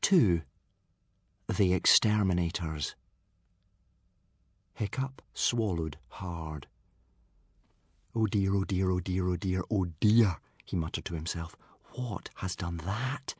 2. The Exterminators. Hiccup swallowed hard. "Oh dear, oh dear, oh dear, oh dear, oh dear," he muttered to himself. "What has done that?"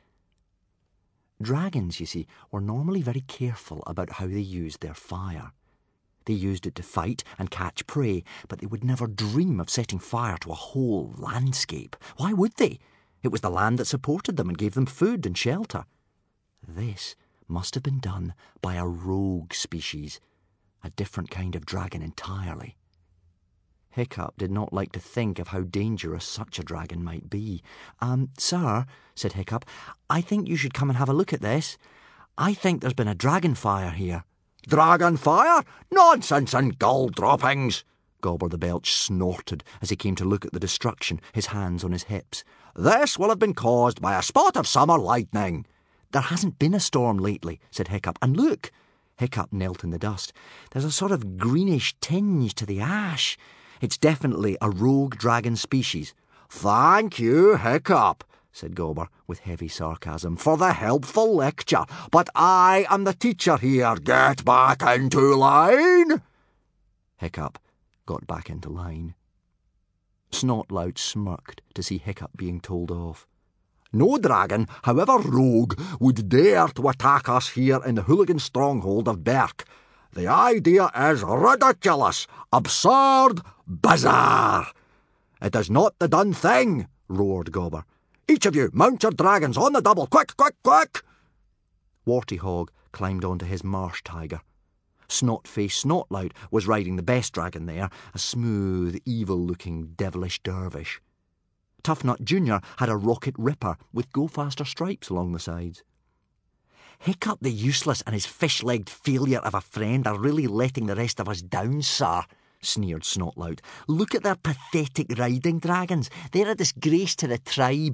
Dragons, you see, were normally very careful about how they used their fire. They used it to fight and catch prey, but they would never dream of setting fire to a whole landscape. Why would they? It was the land that supported them and gave them food and shelter. This must have been done by a rogue species, a different kind of dragon entirely. Hiccup did not like to think of how dangerous such a dragon might be. Sir," said Hiccup, "I think you should come and have a look at this. I think there's been a dragon fire here." "Dragon fire? Nonsense and gull droppings!" Gobber the Belch snorted as he came to look at the destruction, his hands on his hips. "This will have been caused by a spot of summer lightning." "There hasn't been a storm lately," said Hiccup, "and look." Hiccup knelt in the dust. "There's a sort of greenish tinge to the ash. It's definitely a rogue dragon species." "Thank you, Hiccup," said Gobber with heavy sarcasm, "for the helpful lecture. But I am the teacher here. Get back into line." Hiccup got back into line. Snotlout smirked to see Hiccup being told off. "No dragon, however rogue, would dare to attack us here in the hooligan stronghold of Berk. The idea is ridiculous, absurd, bizarre." "It is not the done thing," roared Gobber. "Each of you, mount your dragons on the double. Quick, quick, quick!" Warty Hog climbed onto his marsh tiger. Snot-faced Snotlout was riding the best dragon there, a smooth, evil-looking, devilish dervish. Tuffnut Jr. had a rocket ripper with go-faster stripes along the sides. "Hiccup the Useless and his fish-legged failure of a friend are really letting the rest of us down, sir," sneered Snotlout. "Look at their pathetic riding dragons. They're a disgrace to the tribe."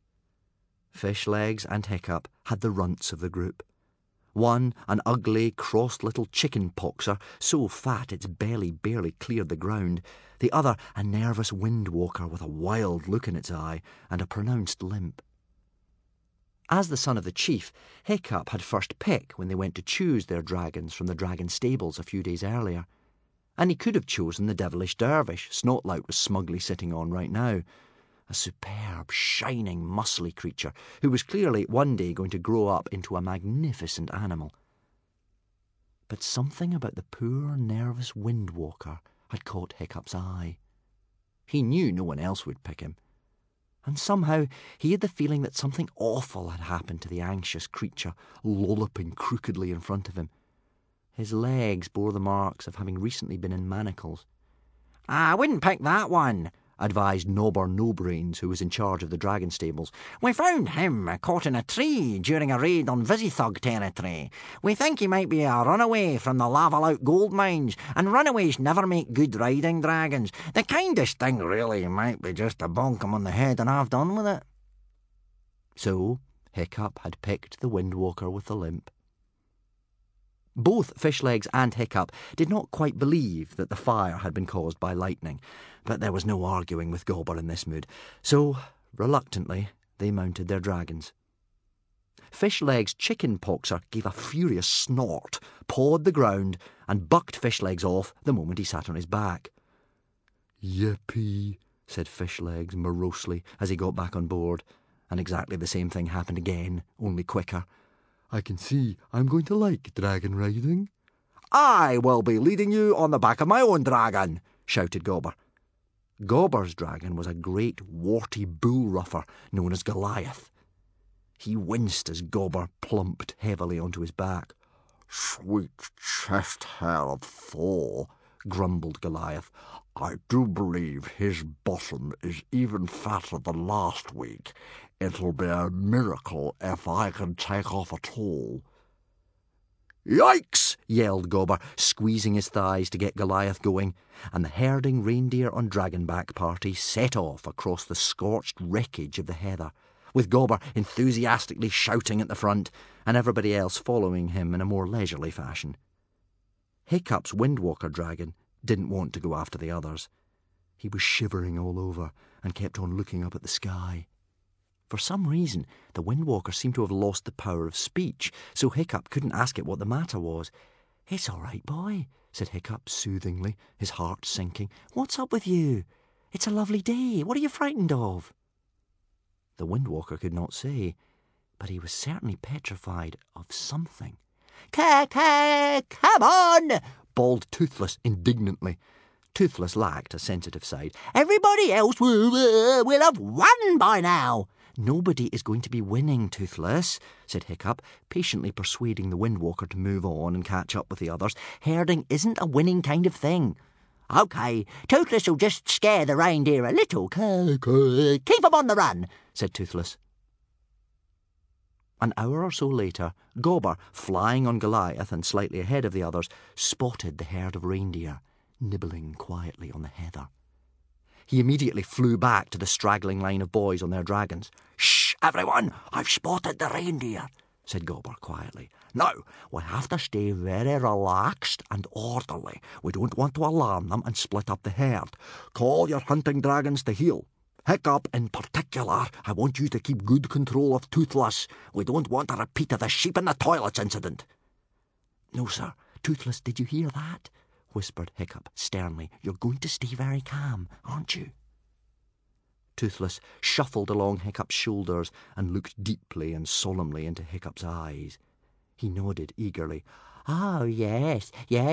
Fishlegs and Hiccup had the runts of the group. One, an ugly, crossed little chicken poxer, so fat its belly barely cleared the ground. The other, a nervous wind-walker with a wild look in its eye and a pronounced limp. As the son of the chief, Hiccup had first pick when they went to choose their dragons from the dragon stables a few days earlier. And he could have chosen the devilish dervish Snotlout was smugly sitting on right now. A superb, shining, muscly creature who was clearly one day going to grow up into a magnificent animal. But something about the poor, nervous wind-walker had caught Hiccup's eye. He knew no one else would pick him. And somehow he had the feeling that something awful had happened to the anxious creature lolloping crookedly in front of him. His legs bore the marks of having recently been in manacles. "I wouldn't pick that one," advised Nobber No-Brains, who was in charge of the dragon stables. "We found him caught in a tree during a raid on Visithug territory. We think he might be a runaway from the Lavalout gold mines, and runaways never make good riding dragons. The kindest thing really might be just to bonk him on the head and have done with it." So Hiccup had picked the windwalker with the limp. Both Fishlegs and Hiccup did not quite believe that the fire had been caused by lightning, but there was no arguing with Gobber in this mood, so, reluctantly, they mounted their dragons. Fishlegs' chicken poxer gave a furious snort, pawed the ground, and bucked Fishlegs off the moment he sat on his back. "Yippee," said Fishlegs morosely as he got back on board, and exactly the same thing happened again, only quicker. "I can see I'm going to like dragon riding." "I will be leading you on the back of my own dragon," shouted Gobber. Gobber's dragon was a great warty bull-ruffer known as Goliath. He winced as Gobber plumped heavily onto his back. "Sweet chest hair of Thor," grumbled Goliath. "I do believe his bottom is even fatter than last week. It'll be a miracle if I can take off at all." "Yikes!" yelled Gobber, squeezing his thighs to get Goliath going, and the herding reindeer on Dragonback party set off across the scorched wreckage of the heather, with Gobber enthusiastically shouting at the front, and everybody else following him in a more leisurely fashion. Hiccup's Windwalker dragon didn't want to go after the others. He was shivering all over and kept on looking up at the sky. For some reason, the Windwalker seemed to have lost the power of speech, so Hiccup couldn't ask it what the matter was. "It's all right, boy," said Hiccup soothingly, his heart sinking. "What's up with you? It's a lovely day. What are you frightened of?" The Windwalker could not say, but he was certainly petrified of something. "Come on!" bawled Toothless indignantly. Toothless lacked a sensitive side. "Everybody else will have won by now." "Nobody is going to be winning, Toothless," said Hiccup, patiently persuading the Windwalker to move on and catch up with the others. "Herding isn't a winning kind of thing." "OK, Toothless will just scare the reindeer a little. Keep 'em on the run," said Toothless. An hour or so later, Gobber, flying on Goliath and slightly ahead of the others, spotted the herd of reindeer, nibbling quietly on the heather. He immediately flew back to the straggling line of boys on their dragons. "Shh, everyone! I've spotted the reindeer," said Gobber quietly. "Now, we have to stay very relaxed and orderly. We don't want to alarm them and split up the herd. Call your hunting dragons to heel. Hiccup, in particular, I want you to keep good control of Toothless. We don't want a repeat of the sheep in the toilets incident." "No, sir. Toothless, did you hear that?" whispered Hiccup sternly. "You're going to stay very calm, aren't you?" Toothless shuffled along Hiccup's shoulders and looked deeply and solemnly into Hiccup's eyes. He nodded eagerly. "Oh, yes.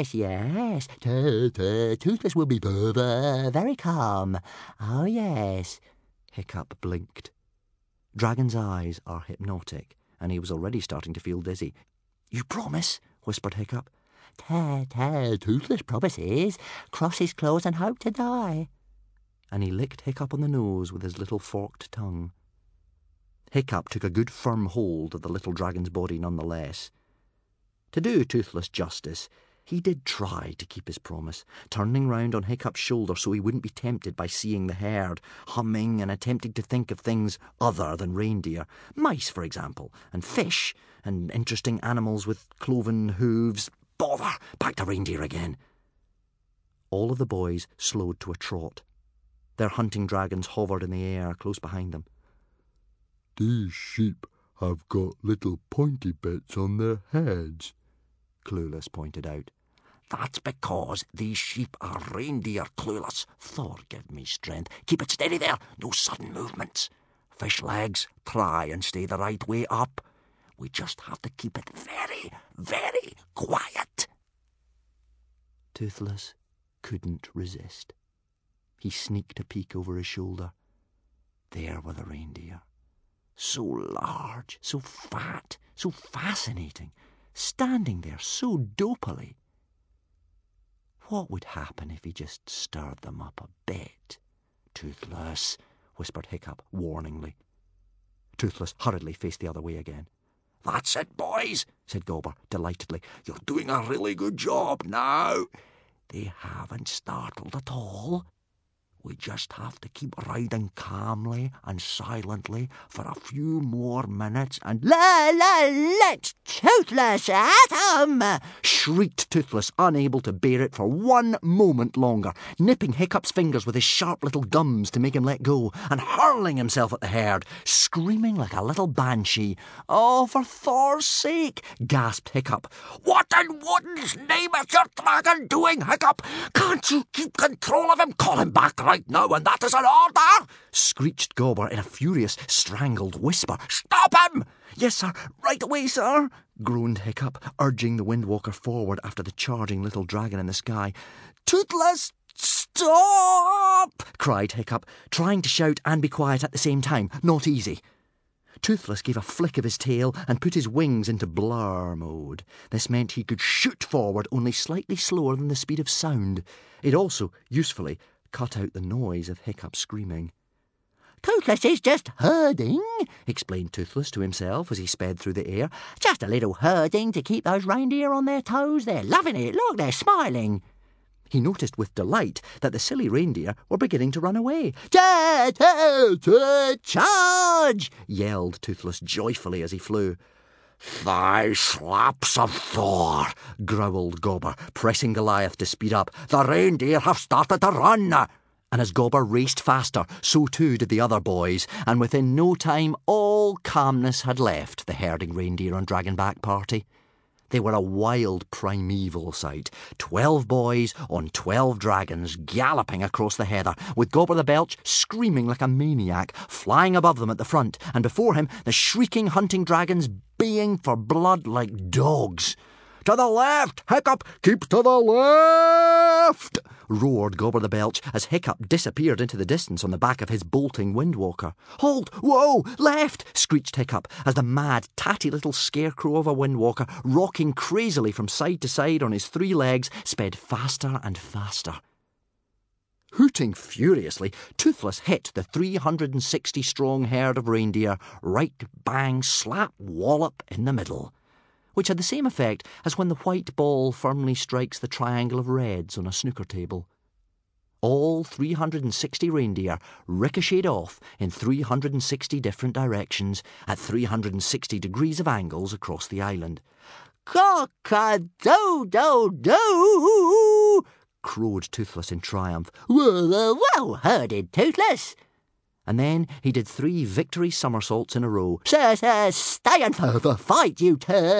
Toothless will be very calm. Oh, yes." Hiccup blinked. Dragon's eyes are hypnotic, and he was already starting to feel dizzy. "You promise?" whispered Hiccup. Toothless promises. Cross his claws and hope to die." And he licked Hiccup on the nose with his little forked tongue. Hiccup took a good firm hold of the little dragon's body nonetheless. To do Toothless justice, he did try to keep his promise, turning round on Hiccup's shoulder so he wouldn't be tempted by seeing the herd, humming and attempting to think of things other than reindeer, mice, for example, and fish, and interesting animals with cloven hooves. Bother! Back to reindeer again. All of the boys slowed to a trot. Their hunting dragons hovered in the air close behind them. "These sheep have got little pointy bits on their heads," Clueless pointed out. "That's because these sheep are reindeer, Clueless. Thor, give me strength. Keep it steady there. No sudden movements. Fish legs, try and stay the right way up. We just have to keep it very, very quiet." Toothless couldn't resist. He sneaked a peek over his shoulder. There were the reindeer. So large, so fat, so fascinating, standing there so dopily. What would happen if he just stirred them up a bit? "Toothless," whispered Hiccup warningly. Toothless hurriedly faced the other way again. "That's it, boys," said Gobber delightedly. "You're doing a really good job now. They haven't startled at all. We just have to keep riding calmly and silently for a few more minutes and Let's Toothless at 'em!" shrieked Toothless, unable to bear it for one moment longer, nipping Hiccup's fingers with his sharp little gums to make him let go, and hurling himself at the herd, screaming like a little banshee. "Oh, for Thor's sake!" gasped Hiccup. "What in Woden's name is your dragon doing, Hiccup? Can't you keep control of him? Call him back right now, and that is an order!" screeched Gobber in a furious, strangled whisper. "Stop him!" "Yes, sir, right away, sir," groaned Hiccup, urging the Windwalker forward after the charging little dragon in the sky. "Toothless, stop!" cried Hiccup, trying to shout and be quiet at the same time. Not easy. Toothless gave a flick of his tail and put his wings into blur mode. This meant he could shoot forward only slightly slower than the speed of sound. It also, usefully, cut out the noise of Hiccup screaming. "Toothless is just herding," explained Toothless to himself as he sped through the air. "Just a little herding to keep those reindeer on their toes. They're loving it. Look, they're smiling." He noticed with delight that the silly reindeer were beginning to run away. "Charge!" yelled Toothless joyfully as he flew. "Thigh slaps of Thor," growled Gobber, pressing Goliath to speed up. "The reindeer have started to run." And as Gobber raced faster, so too did the other boys, and within no time all calmness had left the herding reindeer and dragonback party. They were a wild primeval sight, 12 boys on 12 dragons galloping across the heather, with Gobber the Belch screaming like a maniac, flying above them at the front, and before him the shrieking hunting dragons baying for blood like dogs. "To the left, Hiccup! Keep to the left!" roared Gobber the Belch as Hiccup disappeared into the distance on the back of his bolting Windwalker. "Halt! Whoa! Left!" screeched Hiccup as the mad, tatty little scarecrow of a Windwalker, rocking crazily from side to side on his 3 legs, sped faster and faster. Hooting furiously, Toothless hit the 360-strong herd of reindeer right bang slap wallop in the middle, which had the same effect as when the white ball firmly strikes the triangle of reds on a snooker table. All 360 reindeer ricocheted off in 360 different directions at 360 degrees of angles across the island. "Cock-a-doodle-doo!" crowed Toothless in triumph. Well herded, Toothless." And then he did 3 victory somersaults in a row. Sir, stay and fight, you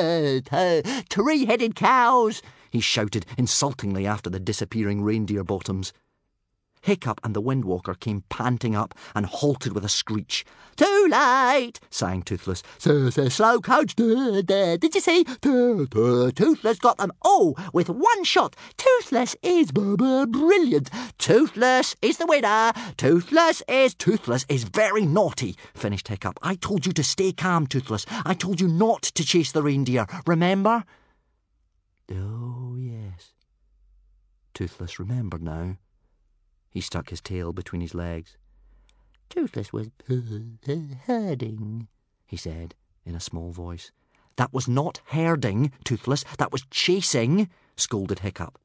3-headed cows," he shouted insultingly after the disappearing reindeer bottoms. Hiccup and the Windwalker came panting up and halted with a screech. "Too late," sang Toothless. "Slow coach, did you see? Toothless got them all with one shot. Toothless is brilliant. Toothless is the winner. Toothless is very naughty," finished Hiccup. "I told you to stay calm, Toothless. I told you not to chase the reindeer, remember?" Oh, yes. Toothless remembered now. He stuck his tail between his legs. "Toothless was herding," he said in a small voice. "That was not herding, Toothless. That was chasing," scolded Hiccup.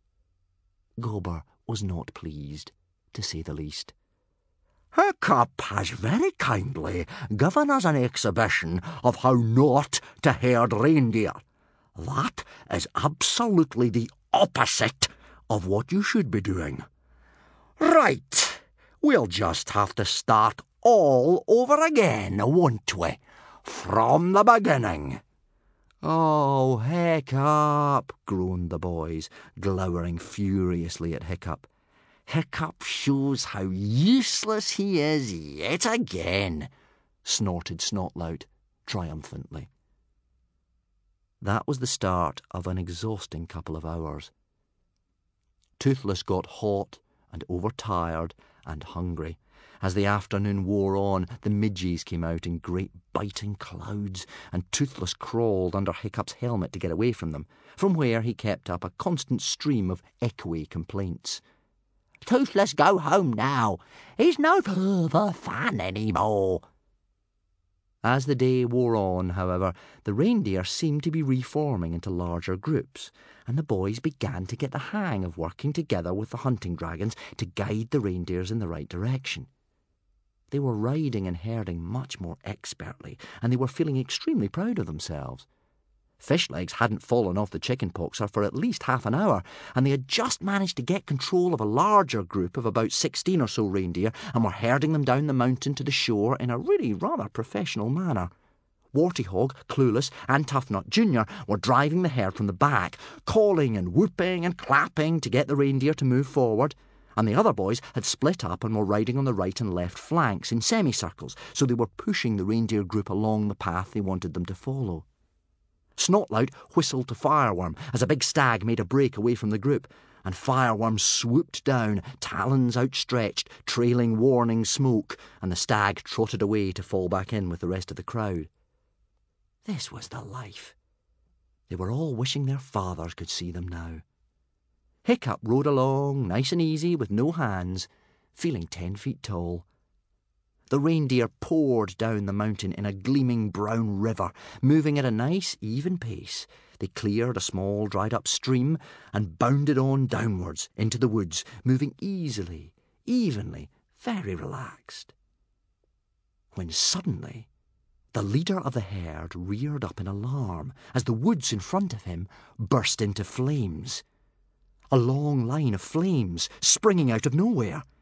Gobber was not pleased, to say the least. "Hiccup has very kindly given us an exhibition of how not to herd reindeer. That is absolutely the opposite of what you should be doing. Right, we'll just have to start all over again, won't we? From the beginning." "Oh, Hiccup," groaned the boys, glowering furiously at Hiccup. "Hiccup shows how useless he is yet again," snorted Snotlout triumphantly. That was the start of an exhausting couple of hours. Toothless got hot and overtired and hungry. As the afternoon wore on, the midges came out in great biting clouds, and Toothless crawled under Hiccup's helmet to get away from them, from where he kept up a constant stream of echoey complaints. "Toothless go home now. He's no fun any more." As the day wore on, however, the reindeer seemed to be reforming into larger groups, and the boys began to get the hang of working together with the hunting dragons to guide the reindeers in the right direction. They were riding and herding much more expertly, and they were feeling extremely proud of themselves. Fishlegs hadn't fallen off the chickenpoxer for at least half an hour, and they had just managed to get control of a larger group of about 16 or so reindeer and were herding them down the mountain to the shore in a really rather professional manner. Wartyhog, Clueless, and Tuffnut Jr. were driving the herd from the back, calling and whooping and clapping to get the reindeer to move forward, and the other boys had split up and were riding on the right and left flanks in semicircles, so they were pushing the reindeer group along the path they wanted them to follow. Snotlout whistled to Fireworm as a big stag made a break away from the group, and Fireworm swooped down, talons outstretched, trailing warning smoke, and the stag trotted away to fall back in with the rest of the crowd. This was the life. They were all wishing their fathers could see them now. Hiccup rode along, nice and easy, with no hands, feeling 10 feet tall. The reindeer poured down the mountain in a gleaming brown river, moving at a nice, even pace. They cleared a small, dried-up stream and bounded on downwards into the woods, moving easily, evenly, very relaxed. When suddenly the leader of the herd reared up in alarm as the woods in front of him burst into flames. A long line of flames springing out of nowhere.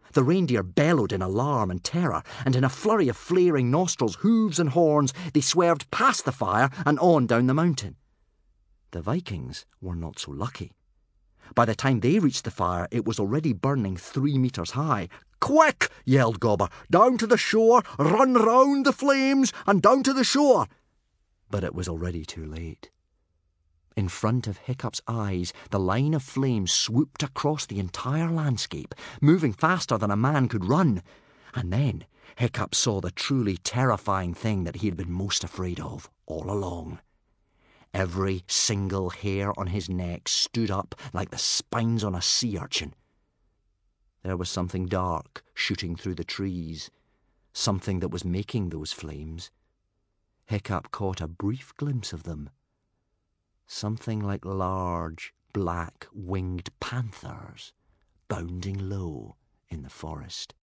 The reindeer bellowed in alarm and terror, and in a flurry of flaring nostrils, hooves and horns, they swerved past the fire and on down the mountain. The Vikings were not so lucky. By the time they reached the fire, it was already burning 3 meters high. "Quick!" yelled Gobber. "Down to the shore, run round the flames, and down to the shore." But it was already too late. In front of Hiccup's eyes, the line of flames swooped across the entire landscape, moving faster than a man could run. And then Hiccup saw the truly terrifying thing that he had been most afraid of all along. Every single hair on his neck stood up like the spines on a sea urchin. There was something dark shooting through the trees, something that was making those flames. Hiccup caught a brief glimpse of them. Something like large, black-winged panthers bounding low in the forest.